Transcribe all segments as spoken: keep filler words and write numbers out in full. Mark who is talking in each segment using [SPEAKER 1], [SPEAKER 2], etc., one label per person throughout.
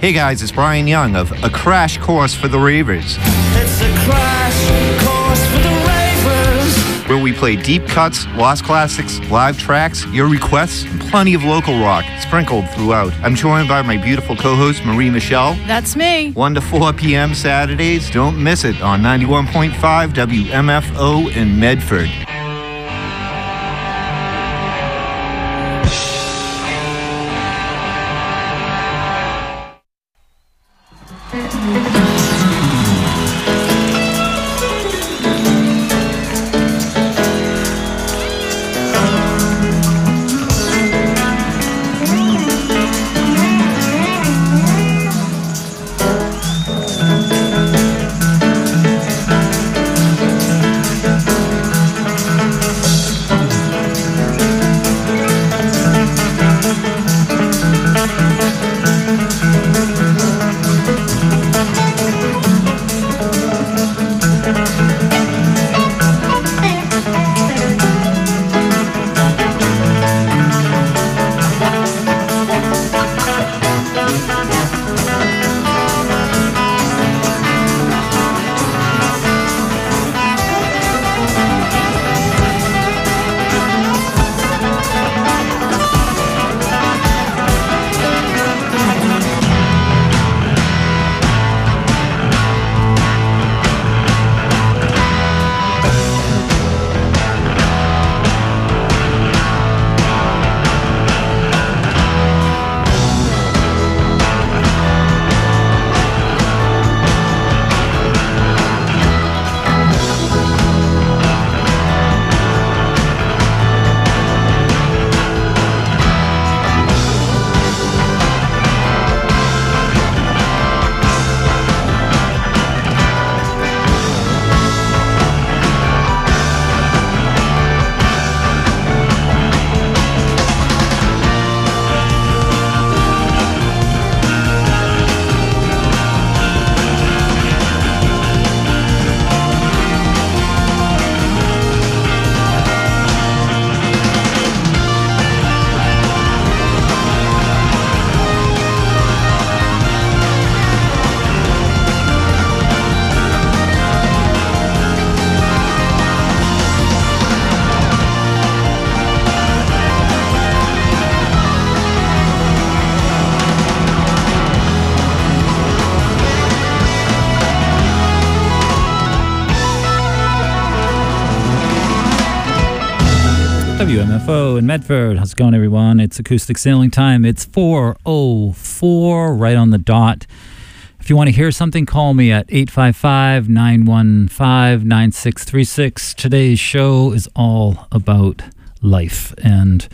[SPEAKER 1] Hey guys, it's Brian Young of A Crash Course for the Ravers.
[SPEAKER 2] It's a crash course for the Ravers,
[SPEAKER 1] where we play deep cuts, lost classics, live tracks, your requests, and plenty of local rock sprinkled throughout. I'm joined by my beautiful co-host, Marie Michelle.
[SPEAKER 3] That's me.
[SPEAKER 1] one to four p.m. Saturdays. Don't miss it on ninety-one point five W M F O in Medford.
[SPEAKER 4] W M F O in Medford. How's it going, everyone? It's acoustic sailing time. It's four oh four, right on the dot. If you want to hear something, call me at eight five five, nine one five, nine six three six. Today's show is all about life. And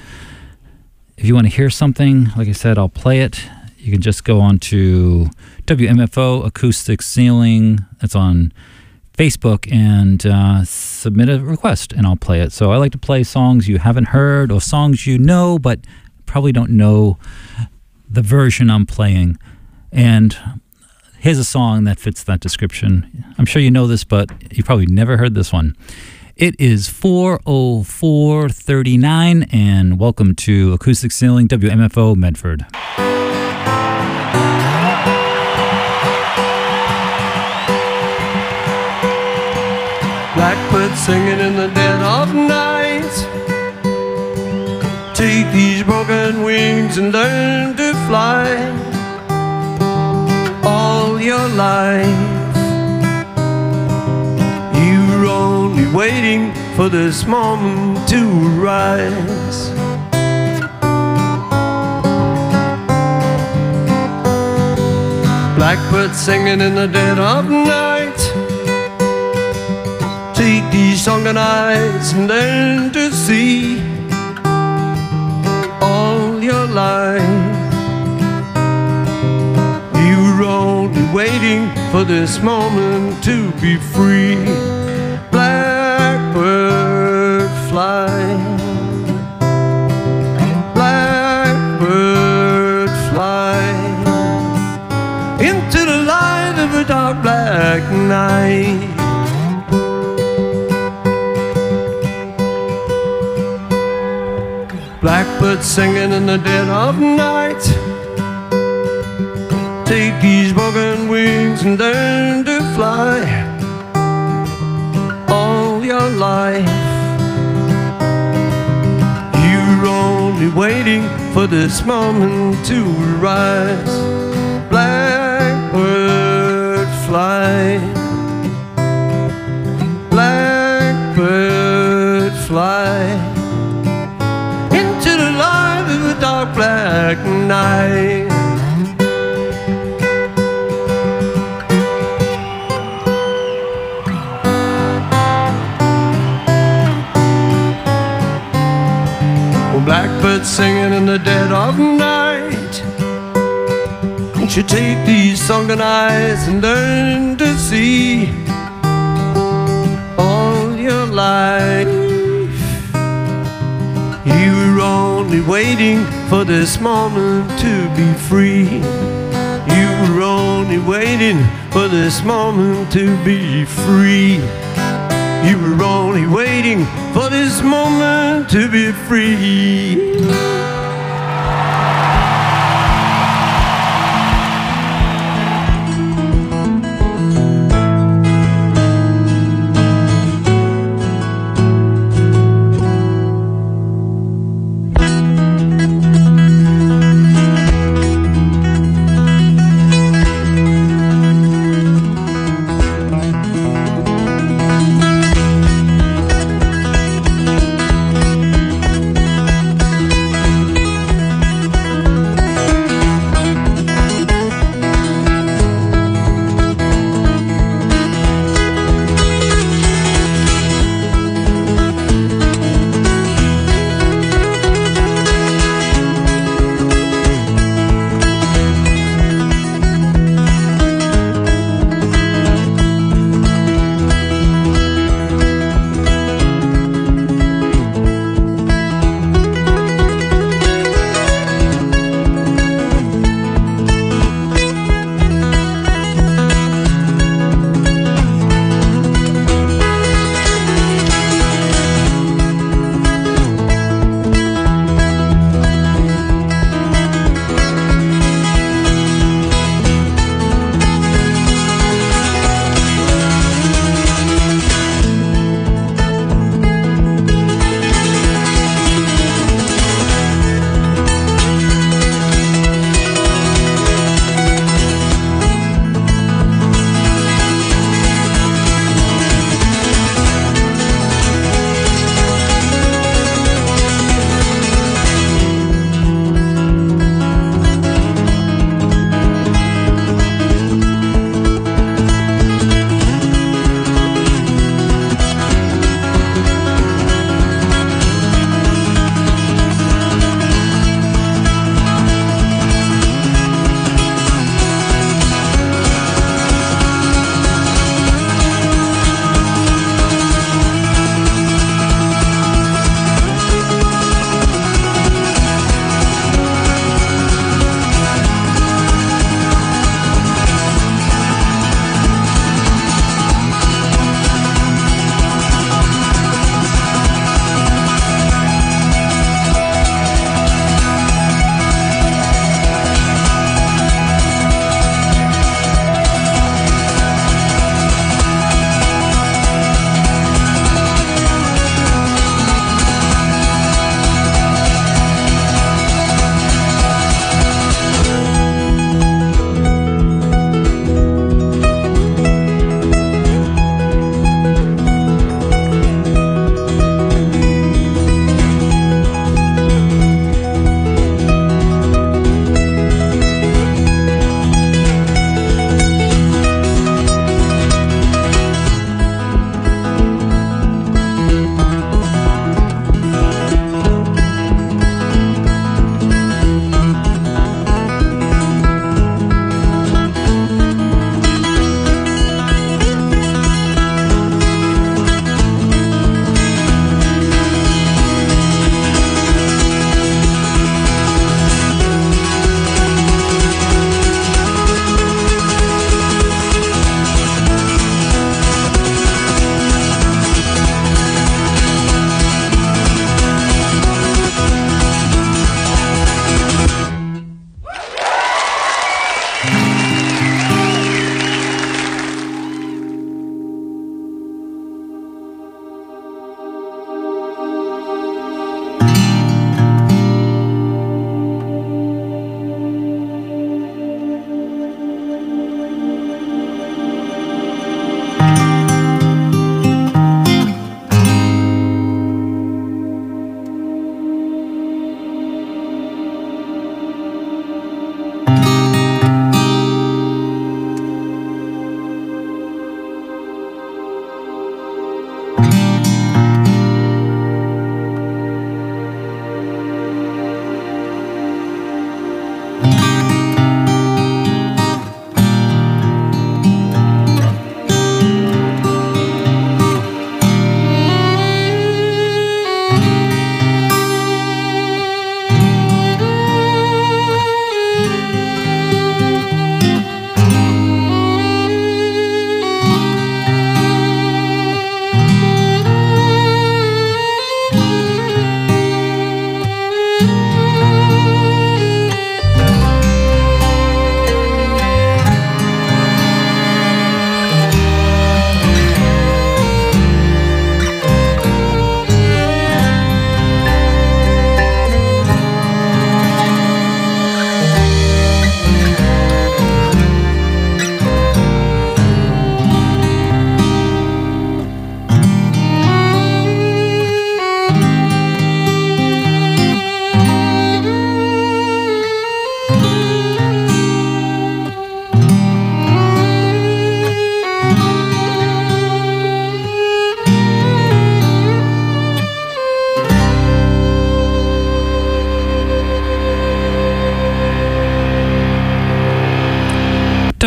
[SPEAKER 4] if you want to hear something, like I said, I'll play it. You can just go on to W M F O Acoustic Sailing. That's on Facebook, and uh, submit a request and I'll play it. So I like to play songs you haven't heard or songs you know but probably don't know the version I'm playing. And here's a song that fits that description. I'm sure you know this, but you probably never heard this one. It is four oh four thirty-nine, and welcome to Acoustic Sailing, W M F O Medford.
[SPEAKER 5] Blackbird singing in the dead of night. Take these broken wings and learn to fly all your life. You're only waiting for this moment to rise. Blackbird singing in the dead of night. Take these sunken eyes and learn to see all your life. You're only waiting for this moment to be free. Blackbird fly, blackbird fly into the light of a dark black night. Blackbird singing in the dead of night. take these broken wings and learn to fly all your life. You're only waiting for this moment to rise. Blackbird fly, blackbird fly into the light of the dark black night. Blackbird singing in the dead of night. Won't you take these sunken eyes and learn to see all your life? You were only waiting for this moment to be free. You were only waiting for this moment to be free. You were only waiting for this moment to be free.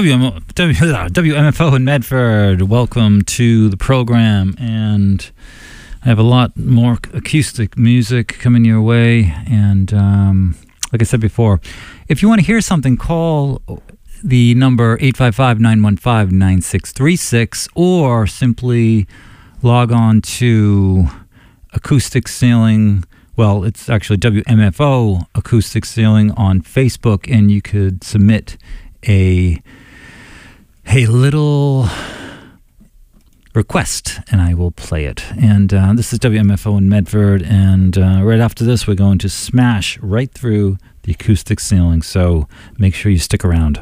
[SPEAKER 4] W M F O in Medford, welcome to the program, and I have a lot more acoustic music coming your way, and um, like I said before, if you want to hear something, call the number eight five five, nine one five, nine six three six, or simply log on to Acoustic Ceiling. Well, it's actually W M F O Acoustic Ceiling on Facebook, and you could submit a a little request, and I will play it. And uh, this is W M F O in Medford, and uh, right after this, we're going to smash right through the acoustic ceiling. So make sure you stick around.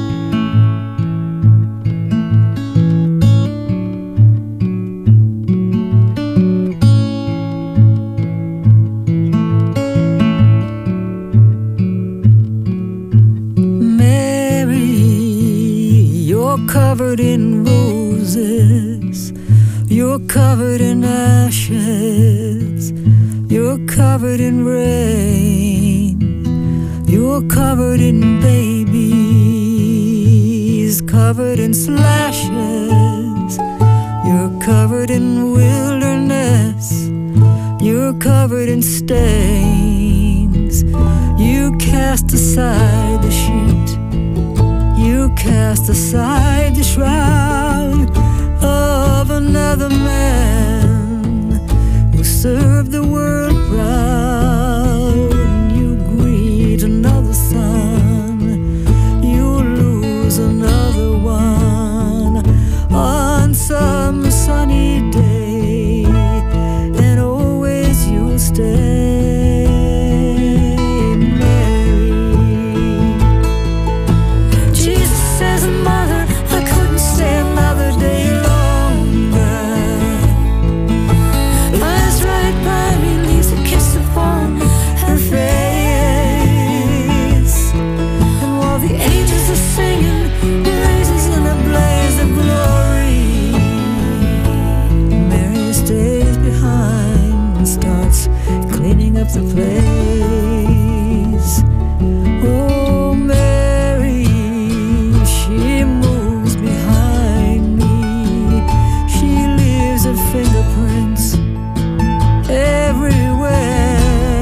[SPEAKER 3] Covered in roses, you're covered in ashes, you're covered in rain, you're covered in babies, covered in slashes, you're covered in wilderness, you're covered in stains, you cast aside the sheet, you cast aside the shroud of another man who served the world proud. You greet another son, you lose another one on some sunny day, and always you'll stay. The place. Oh, Mary, she moves behind me. She leaves her fingerprints everywhere.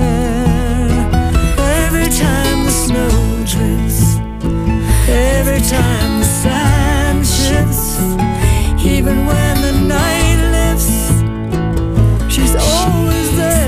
[SPEAKER 3] Every time the snow drifts, every time the sand shifts, even when the night lifts, she's always there.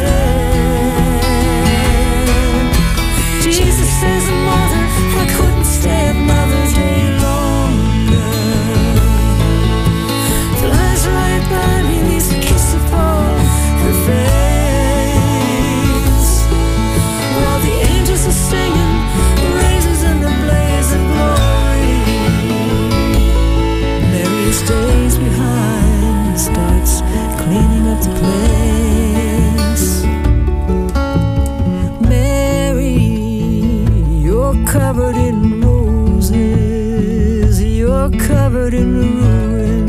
[SPEAKER 3] Covered in roses, you're covered in ruin,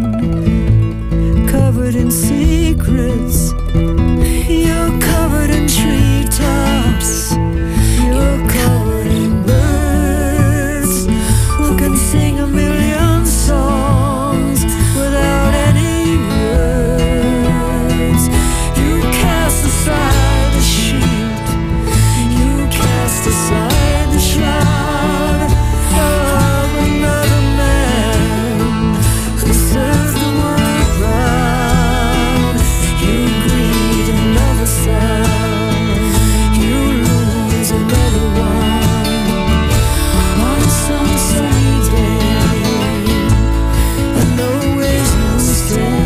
[SPEAKER 3] covered in secrets, you're covered in treetops, you're covered in birds who can sing a million songs without any words. You cast aside the shield, you cast aside shroud of another man who serves the world proud. You greet another sound, you lose another one on some sunny day, and always you'll stay.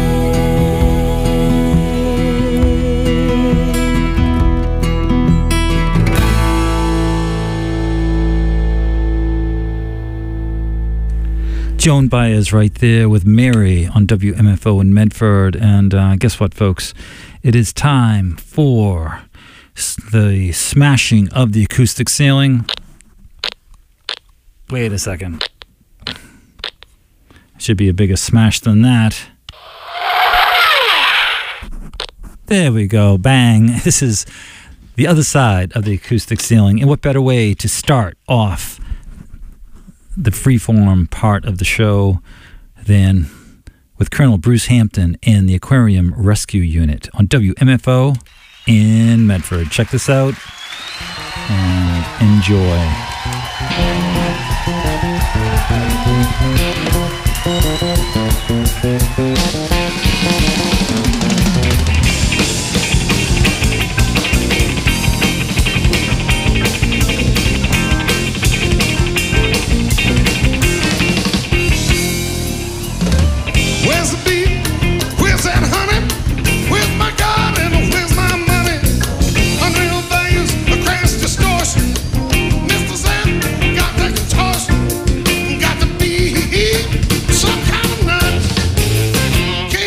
[SPEAKER 4] Joan Baez right there with Mary on W M F O in Medford. And uh, guess what, folks? It is time for the smashing of the acoustic ceiling. Wait a second. Should be a bigger smash than that. There we go. Bang. This is the other side of the acoustic ceiling. And what better way to start off the freeform part of the show, then with Colonel Bruce Hampton and the Aquarium Rescue Unit on W M F O in Medford. Check this out and enjoy.
[SPEAKER 6] Where's the beef? Where's that honey? Where's my garden? Where's my money? Unreal values, a crash distortion. Mister Zen got the contortion. Got to be some kind of nut.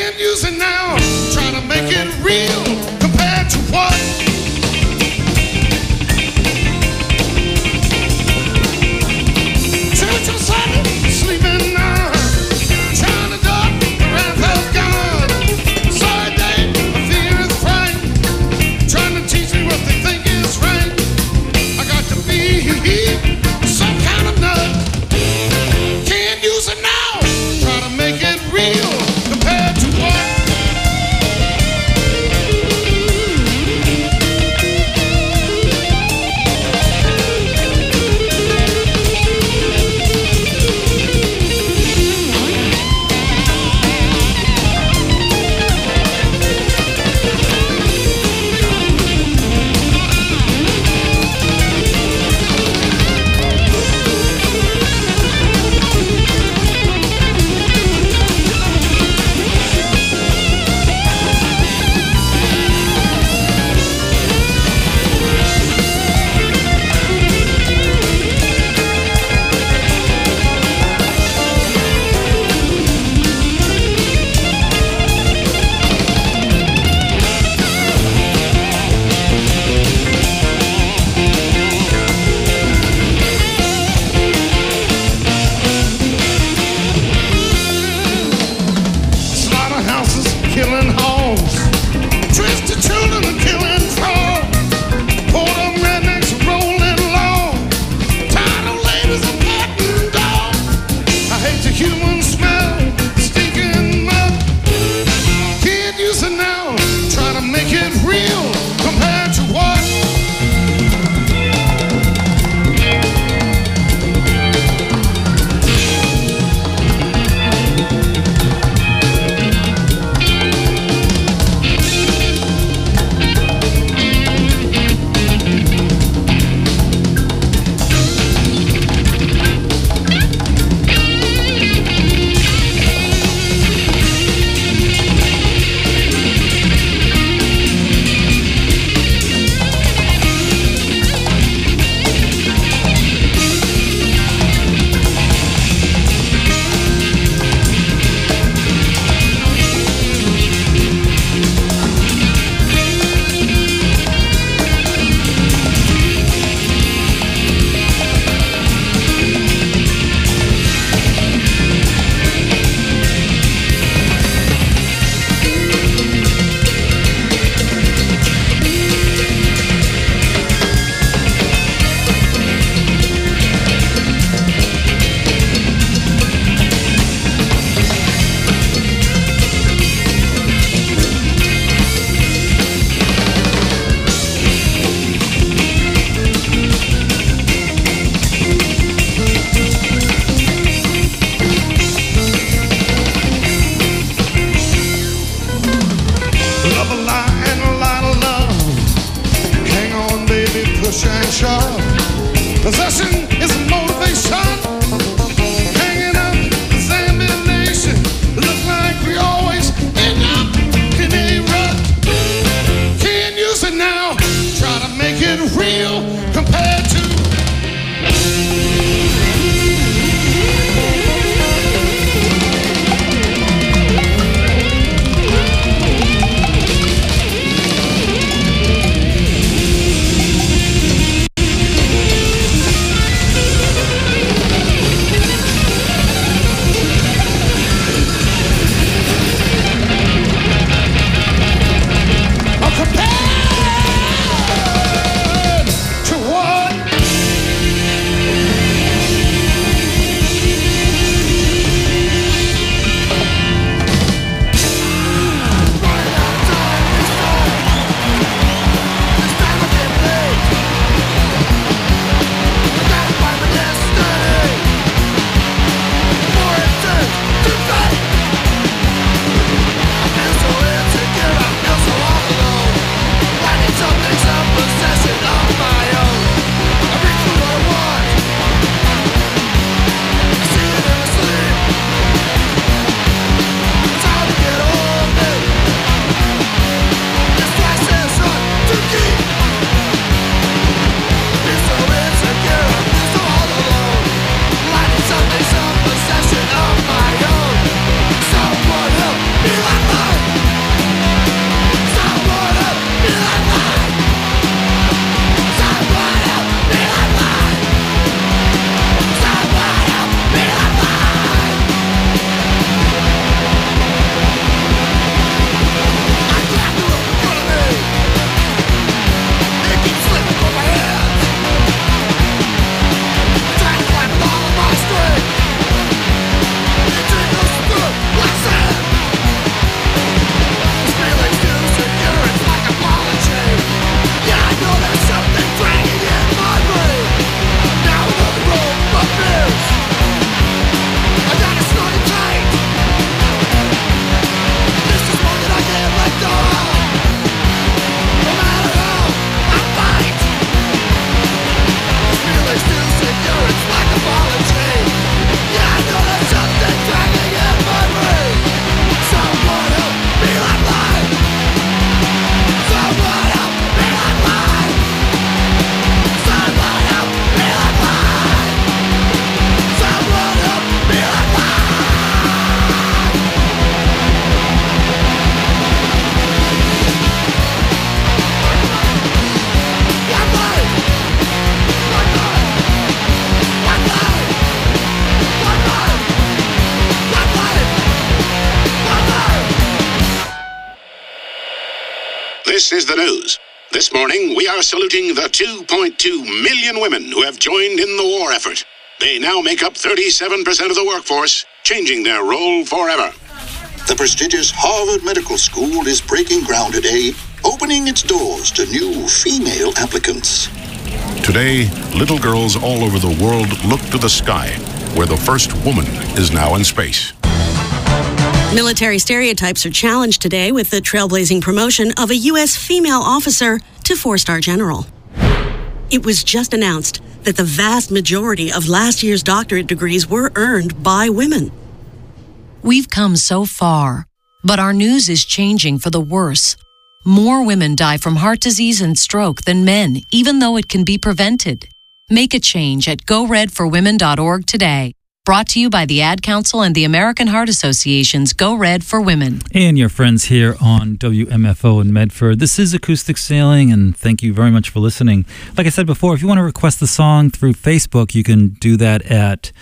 [SPEAKER 7] This is the news. This morning, we are saluting the two point two million women who have joined in the war effort. They now make up thirty-seven percent of the workforce, changing their role forever.
[SPEAKER 8] The prestigious Harvard Medical School is breaking ground today, opening its doors to new female applicants.
[SPEAKER 9] Today, little girls all over the world look to the sky, where the first woman is now in space.
[SPEAKER 10] Military stereotypes are challenged today with the trailblazing promotion of a U S female officer to four-star general. It was just announced that the vast majority of last year's doctorate degrees were earned by women.
[SPEAKER 11] We've come so far, but our news is changing for the worse. More women die from heart disease and stroke than men, even though it can be prevented. Make a change at go red for women dot org today. Brought to you by the Ad Council and the American Heart Association's Go Red for Women.
[SPEAKER 4] And your friends here on W M F O in Medford. This is Acoustic Sailing, and thank you very much for listening. Like I said before, if you want to request the song through Facebook, you can do that at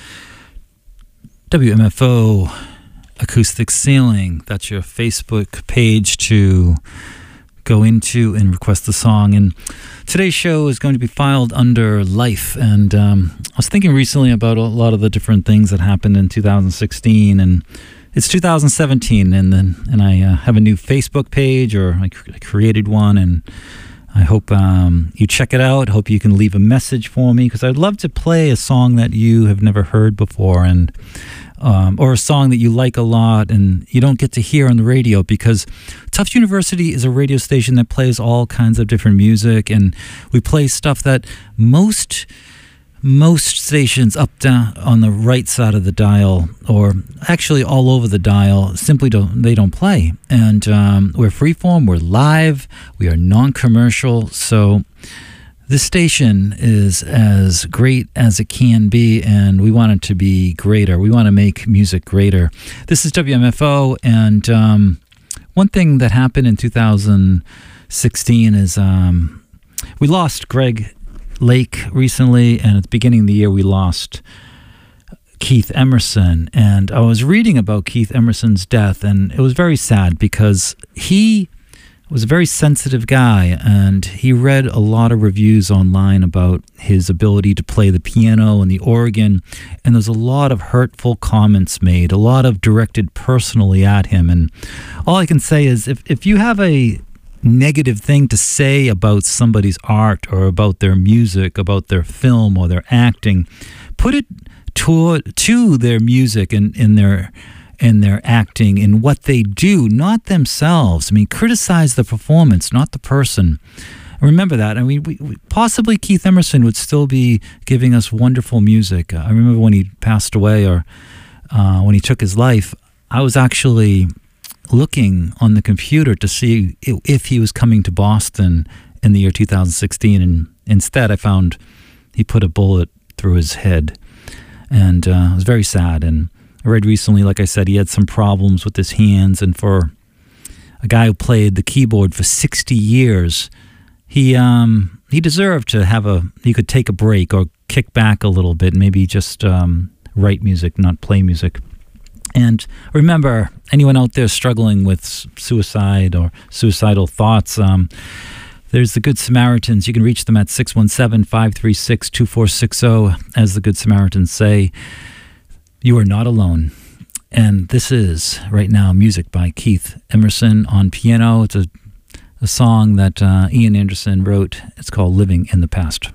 [SPEAKER 4] W M F O Acoustic Sailing. That's your Facebook page to go into and request the song. And today's show is going to be filed under Life. And um, I was thinking recently about a lot of the different things that happened in two thousand sixteen, and it's two thousand seventeen, and then and I uh, have a new Facebook page, or I, cr- I created one, and I hope um, you check it out. Hope you can leave a message for me, because I'd love to play a song that you have never heard before, and Um, or a song that you like a lot and you don't get to hear on the radio, because Tufts University is a radio station that plays all kinds of different music, and we play stuff that most most stations up down on the right side of the dial, or actually all over the dial, simply don't they don't play. And um, we're freeform, we're live, we are non-commercial, so this station is as great as it can be, and we want it to be greater. We want to make music greater. This is W M F O, and um, one thing that happened in two thousand sixteen is um, we lost Greg Lake recently, and at the beginning of the year we lost Keith Emerson. And I was reading about Keith Emerson's death, and it was very sad, because he was a very sensitive guy, and he read a lot of reviews online about his ability to play the piano and the organ, and there's a lot of hurtful comments made, a lot of directed personally at him. And all I can say is, if, if you have a negative thing to say about somebody's art, or about their music, about their film or their acting, put it to, to their music and in their in their acting, in what they do, not themselves. I mean, criticize the performance, not the person. Remember that. I mean, we, we, possibly Keith Emerson would still be giving us wonderful music. Uh, I remember when he passed away, or uh, when he took his life, I was actually looking on the computer to see if he was coming to Boston in the year two thousand sixteen, and instead I found he put a bullet through his head, and uh, it was very sad. And I read recently, like I said, he had some problems with his hands, and for a guy who played the keyboard for sixty years, he um, he deserved to have a, he could take a break or kick back a little bit, maybe just um, write music, not play music. And remember, anyone out there struggling with suicide or suicidal thoughts, um, there's the Good Samaritans. You can reach them at six one seven, five three six, two four six zero. As the Good Samaritans say, you are not alone. And this is, right now, music by Keith Emerson on piano. It's a, a song that uh, Ian Anderson wrote. It's called Living in the Past.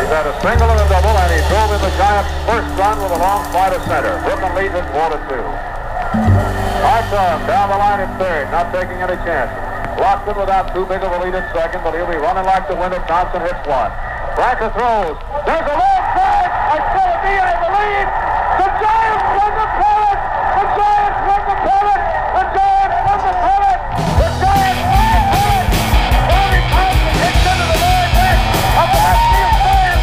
[SPEAKER 12] had a single and a double, and he drove in the Giants' first run with a long fly to center. Brooklyn leads it four to two. Arthur down the line at third, not taking any chances. Lockton without too big of a lead at second, but he'll be running like the wind if Thompson hits one. Branca throws. There's a long drive. I saw it be, I believe. The Giants won the pennant. The Giants won the pennant. The Giants won the pennant. The Giants won the pennant. Bobby Thompson hits into the lower deck of the left field stand.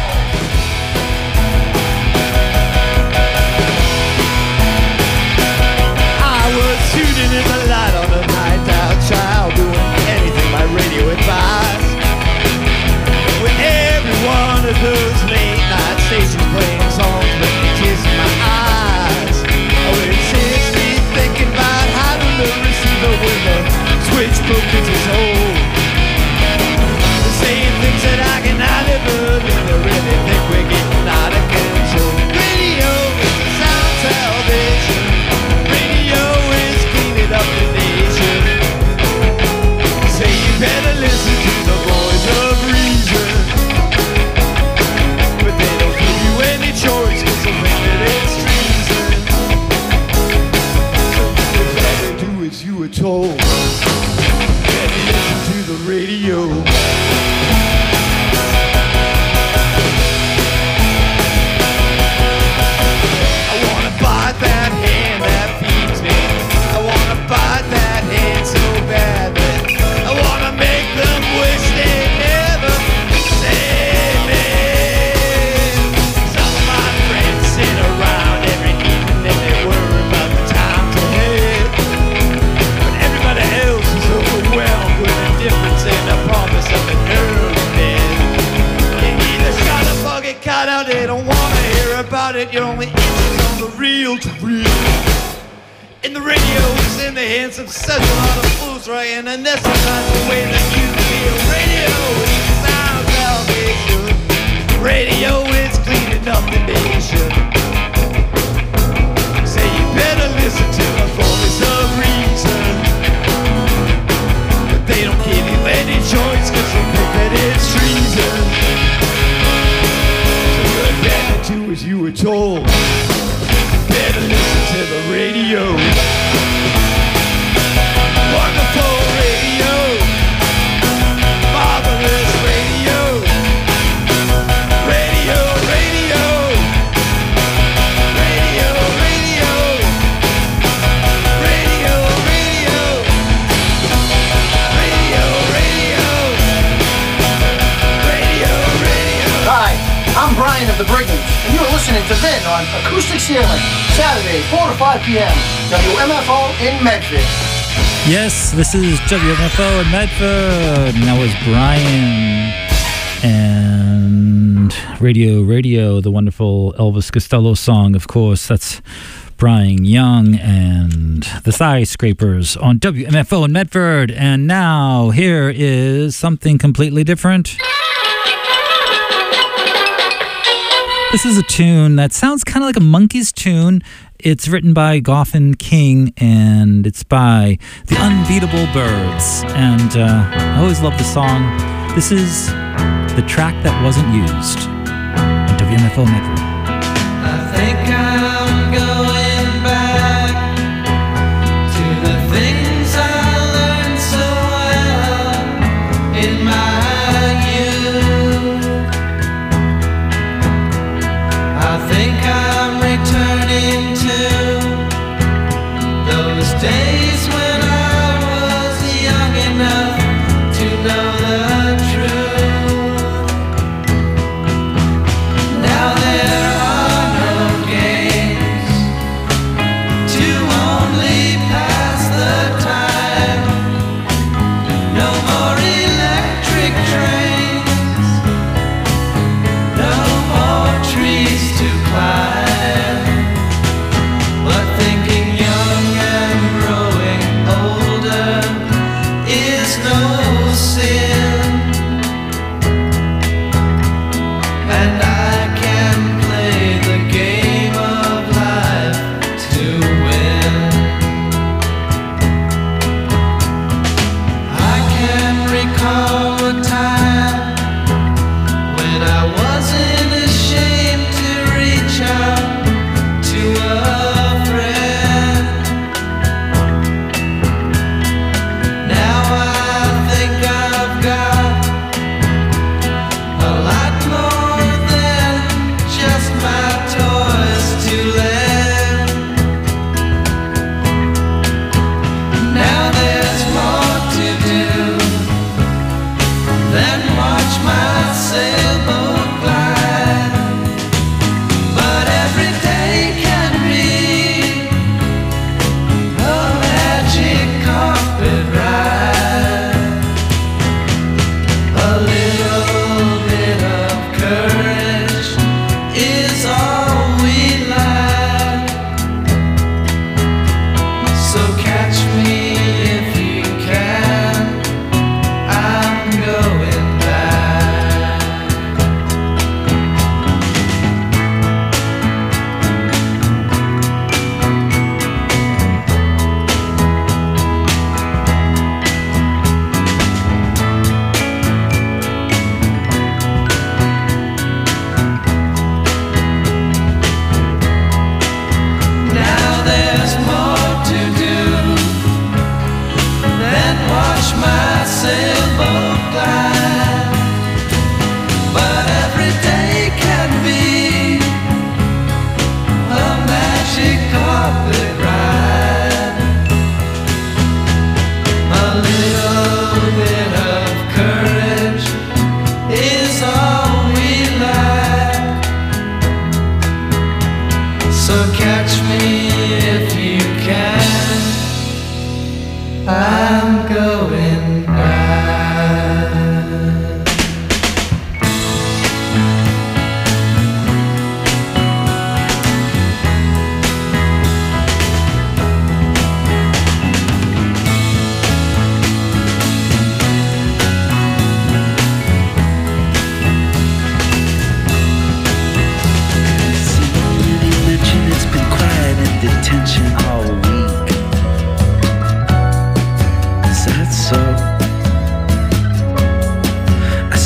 [SPEAKER 2] I was shooting in the light on a night out child, doing anything my radio advised. With every one of those late night stations playing songs with me kissing my eyes. I went seriously thinking about how to the receiver when the switch broke into soul. The same things that I cannot ever live to really think we're getting out of control. Radio is the sound salvation. Radio is cleaning up the nation. Say you better listen to the voice of reason. But they don't give you any choice, cause they think that it's treason. So you better do as you were told. Better listen to the radio. I wanna bite that hand that feeds me. I wanna bite that hand so badly. I wanna make them wish they never saved me. Some of my friends sit around every evening and they worry about the times ahead. But everybody else is overwhelmed with indifference and the promise of an early death. You either shot a bug or cut out, they don't wanna hear about it. You're only inches on the reel to reel. And the radio is in the hands of such a lot of fools, right? And that's not the way that you feel. Radio is sound salvation. Radio is cleaning up the nation. Say you better listen to the voice of reason. But they don't give you any choice, cause they think that it's treason. So you better do as you were told. Better listen to the radio. Wonderful radio. Marvelous radio. Radio, radio. Radio, radio. Radio, radio. Radio, radio. Radio, radio.
[SPEAKER 13] Hi, I'm Brian of the Brigands, and you're listening to Vin on Acoustic Ceiling, Saturday, four to five p.m., W M F O in Medford.
[SPEAKER 4] Yes, this is W M F O in Medford, and that was Brian and Radio Radio, the wonderful Elvis Costello song, of course. That's Brian Young and the Thigh Scrapers on W M F O in Medford. And now here is something completely different. This is a tune that sounds kind of like a Monkees tune. It's written by Goffin King, and it's by the Unbeatable Birds. And uh, I always love the song. This is the track that wasn't used on W M F O Network.
[SPEAKER 2] I think I'm going back to the things I learned so well in my youth. I think I'm returning to those days when I was young enough to know the truth. Now there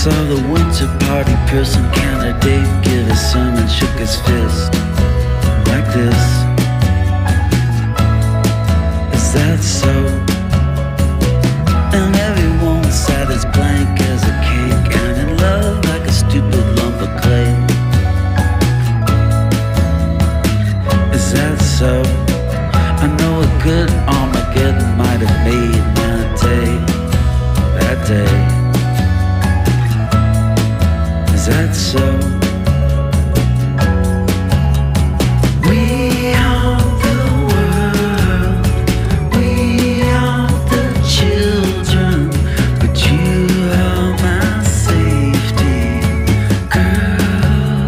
[SPEAKER 14] saw the winter party person candidate give a sermon, shook his fist like this. Is that so? And everyone sat as blank as a cake and in love like a stupid lump of clay. Is that so? I know a good Armageddon might have made my day, that day. Is that so? We are the world, we are the children, but you are my safety, girl.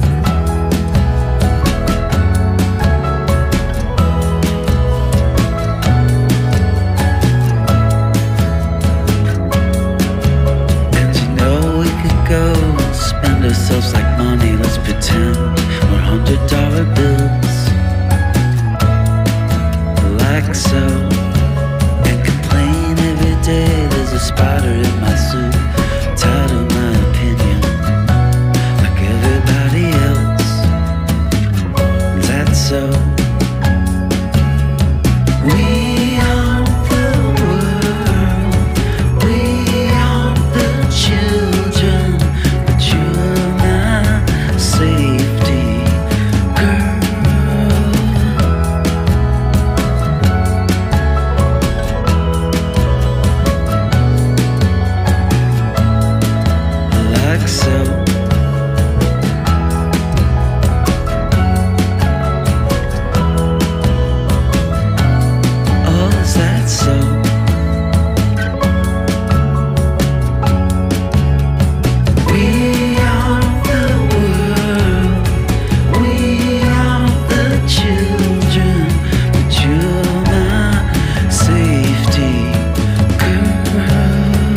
[SPEAKER 14] And you know we could go spend ourselves like money, let's pretend we're hundred dollar bills, like so, and complain every day there's a spider in my soup, tired of my opinion, like everybody else. That's so. We are the world, we are the children, but you're my safety, girl. Like so. Oh, is that so? We are the world, we are the children, but you're my safety, girl.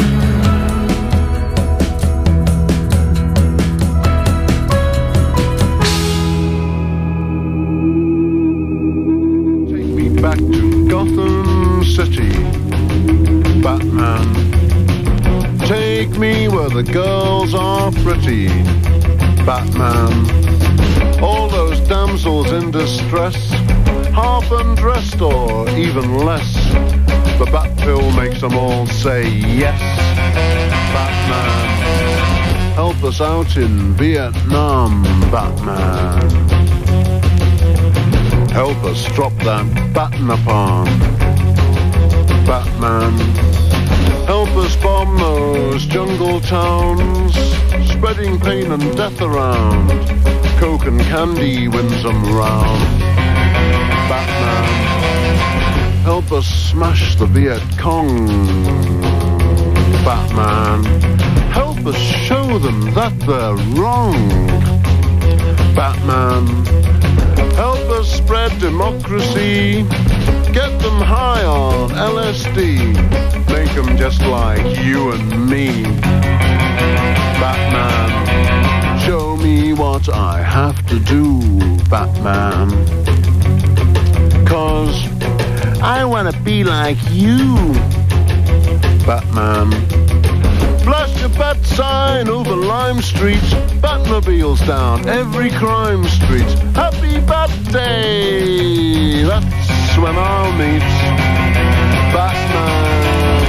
[SPEAKER 15] Take me back to Gotham City, Batman. Take me where the girls are pretty, Batman. All those damsels in distress, half undressed or even less. The bat pill makes them all say yes, Batman. Help us out in Vietnam, Batman. Help us drop that bat napalm, Batman. Help us bomb those jungle towns, spreading pain and death around. Coke and candy wins them round, Batman. Help us smash the Viet Cong, Batman. Help us show them that they're wrong, Batman. Help us spread democracy, get them high on L S D, make them just like you and me, Batman. Show me what I have to do, Batman. 'Cause I wanna be like you, Batman. Flash a bat sign over Lime Street, Batmobiles down every crime street. Happy Bat Day, that's when I'll meet Batman.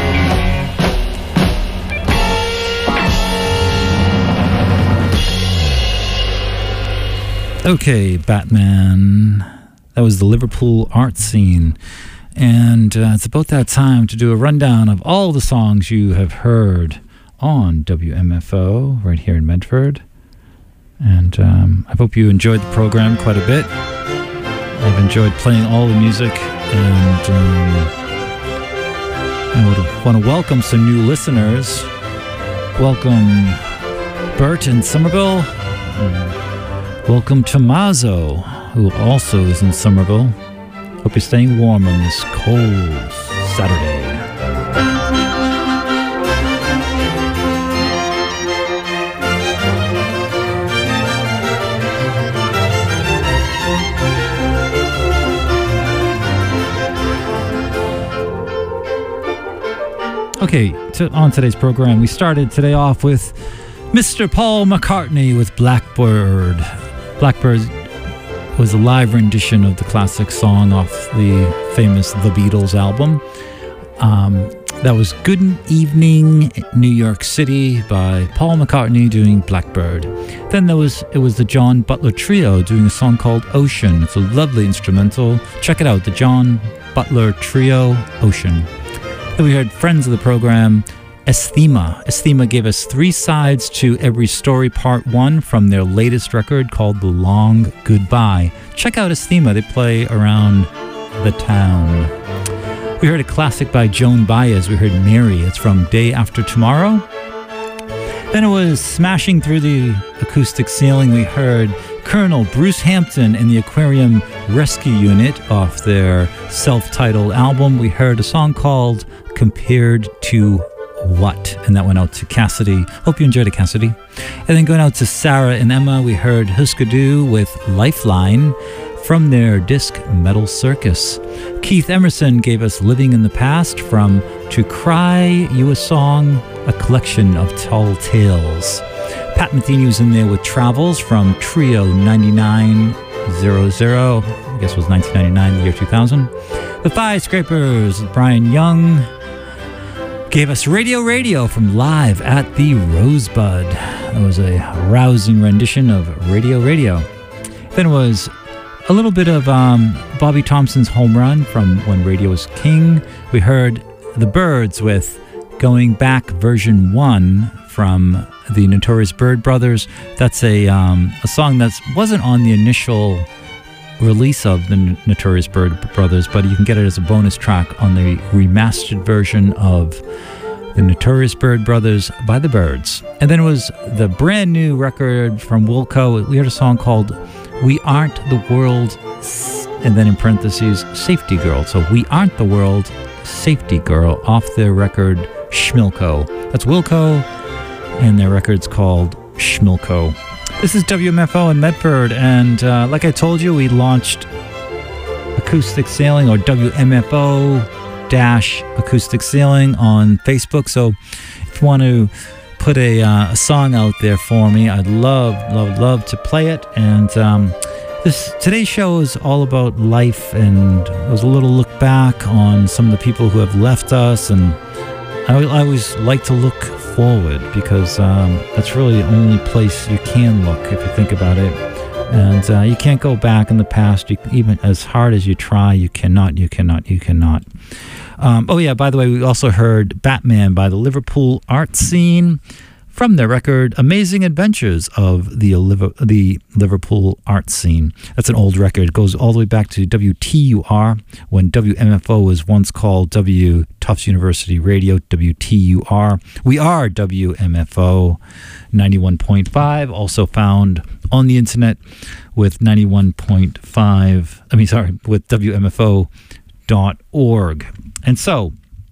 [SPEAKER 4] Okay, Batman. That was the Liverpool art scene. And uh, it's about that time to do a rundown of all the songs you have heard on W M F O right here in Medford. And um, I hope you enjoyed the program quite a bit. I've enjoyed playing all the music, and um, I would want to welcome some new listeners. Welcome Bert in Somerville. Welcome Tommaso, who also is in Somerville. Hope you're staying warm on this cold Saturday. Okay, to, on today's program, we started today off with Mister Paul McCartney with Blackbird. Blackbird was a live rendition of the classic song off the famous The Beatles album. Um, that was Good Evening New York City by Paul McCartney doing Blackbird. Then there was it was the John Butler Trio doing a song called Ocean. It's a lovely instrumental. Check it out, the John Butler Trio, Ocean. Then we heard friends of the program, Esthema. Esthema gave us three sides to Every Story Part one from their latest record called The Long Goodbye. Check out Esthema. They play around the town. We heard a classic by Joan Baez. We heard Mary. It's from Day After Tomorrow. Then it was smashing through the acoustic ceiling. We heard Colonel Bruce Hampton and the Aquarium Rescue Unit off their self-titled album. We heard a song called Compared to What? And that went out to Cassidy. Hope you enjoyed it, Cassidy. And then going out to Sarah and Emma, we heard Husker Du with Lifeline from their disc Metal Circus. Keith Emerson gave us Living in the Past from To Cry You a Song, a collection of tall tales. Pat Metheny was in there with Travels from Trio ninety-nine hundred, I guess it was nineteen ninety-nine, the year two thousand. The Thigh Scrapers, Brian Young, gave us Radio Radio from Live at the Rosebud. That was a rousing rendition of Radio Radio. Then it was a little bit of um, Bobby Thompson's Home Run from When Radio Was King. We heard The Byrds with Going Back version one from the Notorious Bird Brothers. That's a um, a song that wasn't on the initial release of the Notorious Bird Brothers, but you can get it as a bonus track on the remastered version of the Notorious Bird Brothers by the Byrds. And then it was the brand new record from Wilco. We heard a song called We Aren't the World, and then in parentheses, Safety Girl. So We Aren't the World, Safety Girl off their record Schmilko. That's Wilco, and their record's called Schmilko. This is W M F O in Medford, and uh, like I told you, we launched Acoustic Sailing, or W M F O dash Acoustic Sailing on Facebook. So if you want to put a, uh, a song out there for me, I'd love, love, love to play it. And um, this today's show is all about life, and it was a little look back on some of the people who have left us. And I, I always like to look forward, because um, that's really the only place you can look if you think about it. And uh, you can't go back in the past. You, even as hard as you try, you cannot, you cannot, you cannot. Um, oh yeah, by the way, we also heard Batman by the Liverpool Art Scene from their record Amazing Adventures of the, the Liverpool Art Scene. That's an old record. It goes all the way back to W T U R, when W M F O was once called W Tufts University Radio, W T U R. We are W M F O ninety-one point five, also found on the internet with ninety-one point five, I mean, sorry, with W M F O dot org. And so,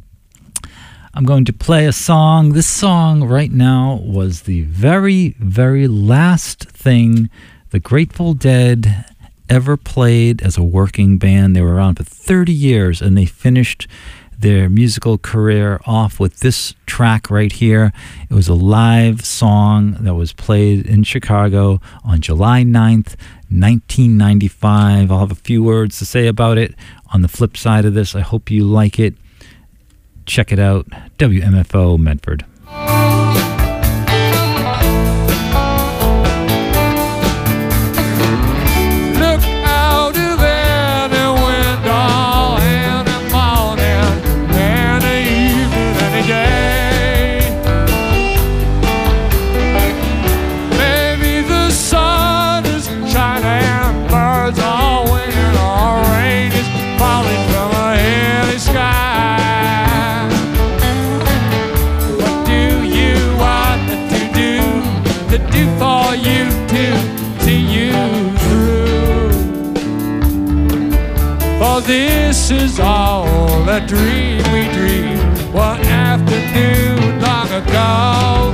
[SPEAKER 4] I'm going to play a song. This song right now was the very, very last thing the Grateful Dead ever played as a working band. They were around for thirty years, and they finished their musical career off with this track right here. It was a live song that was played in Chicago on July ninth, nineteen ninety-five. I'll have a few words to say about it on the flip side of this. I hope you like it. Check it out, W M F O Medford.
[SPEAKER 16] Look out of any window in the morning, in the evening, any day. Maybe the sun is shining, birds are winging, or rain is falling from a hilly sky. To do for you to see you through. For this is all a dream we dreamed one afternoon long ago.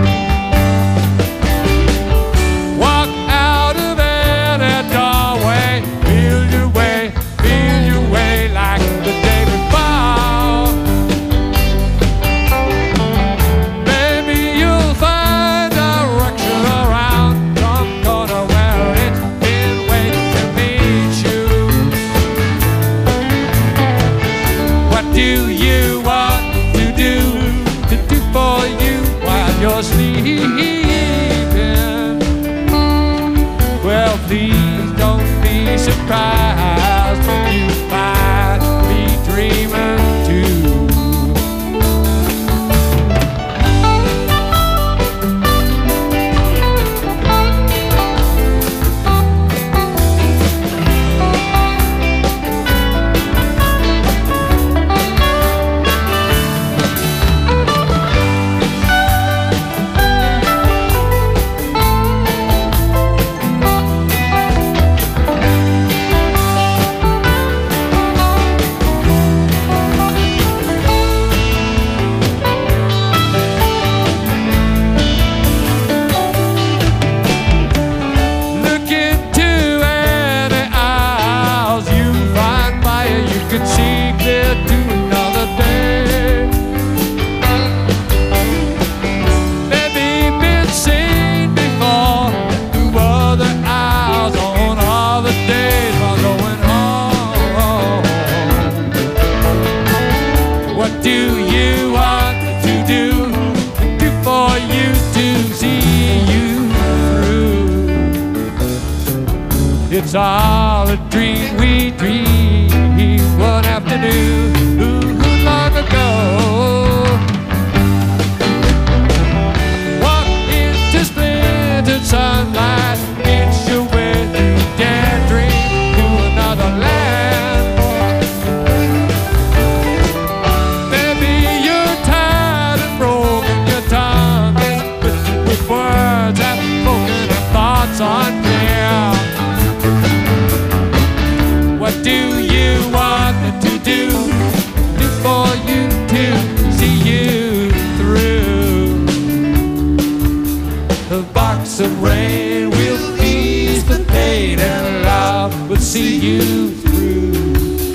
[SPEAKER 16] Walk out of any doorway, feel your way, feel your way like the day before. It's all a dream we dreamed one afternoon long ago. Walk into splintered sunlight, it's your way through dead dream to another land. Maybe you're tired and broken, your tongue is twisted with words half spoken and thoughts unclear. What do you want me to do? Do for you to see you through. A box of rain will ease the pain, and love will see you through.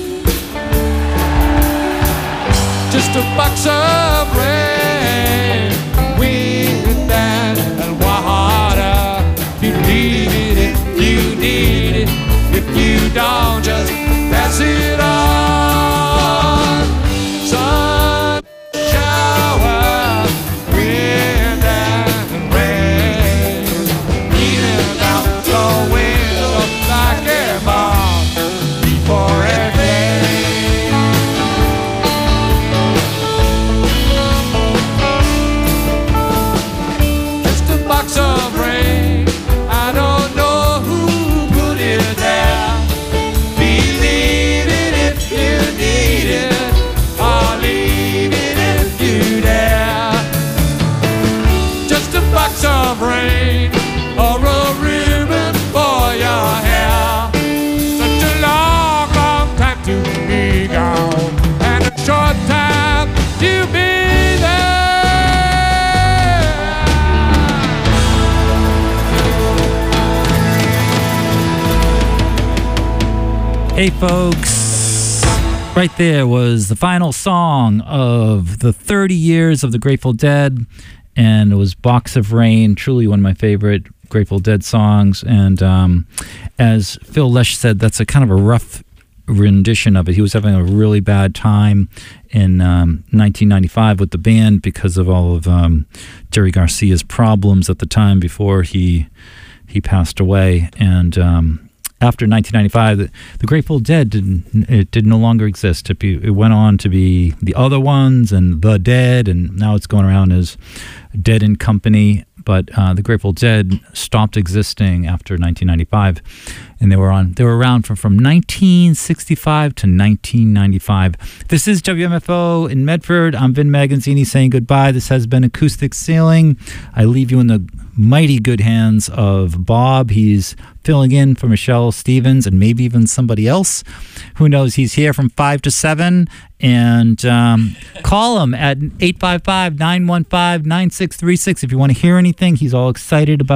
[SPEAKER 16] Just a box of rain, wind and water. You need it if you need it. If you don't, just pass it on. Sun, shower, wind and rain, eating out the window like a moth before a day. Just a box of rain, I don't know who put it there. Believe it if you need it, or leave it if you dare. Just a box of rain, or a ribbon for your hair. Such a long, long time to be gone, and a short time to be there.
[SPEAKER 4] Hey folks, right there was the final song of the thirty years of the Grateful Dead, and it was Box of Rain, truly one of my favorite Grateful Dead songs. And um, as Phil Lesh said, that's a kind of a rough rendition of it. He was having a really bad time in um, nineteen ninety-five with the band because of all of um, Jerry Garcia's problems at the time before he he passed away. And um, after nineteen ninety-five, the, the Grateful Dead didn't, it did no longer exist. It, be, it went on to be the Other Ones and The Dead, and now it's going around as Dead and Company. But uh, the Grateful Dead stopped existing after nineteen ninety-five, and they were on. They were around from, from nineteen sixty-five to nineteen ninety-five. This is W M F O in Medford. I'm Vin Magazzini saying goodbye. This has been Acoustic Sailing. I leave you in the mighty good hands of Bob. He's filling in for Michelle Stevens and maybe even somebody else. Who knows? He's here from five to seven. And um, call him at eight five five, nine one five, nine six three six if you want to hear anything. He's all excited about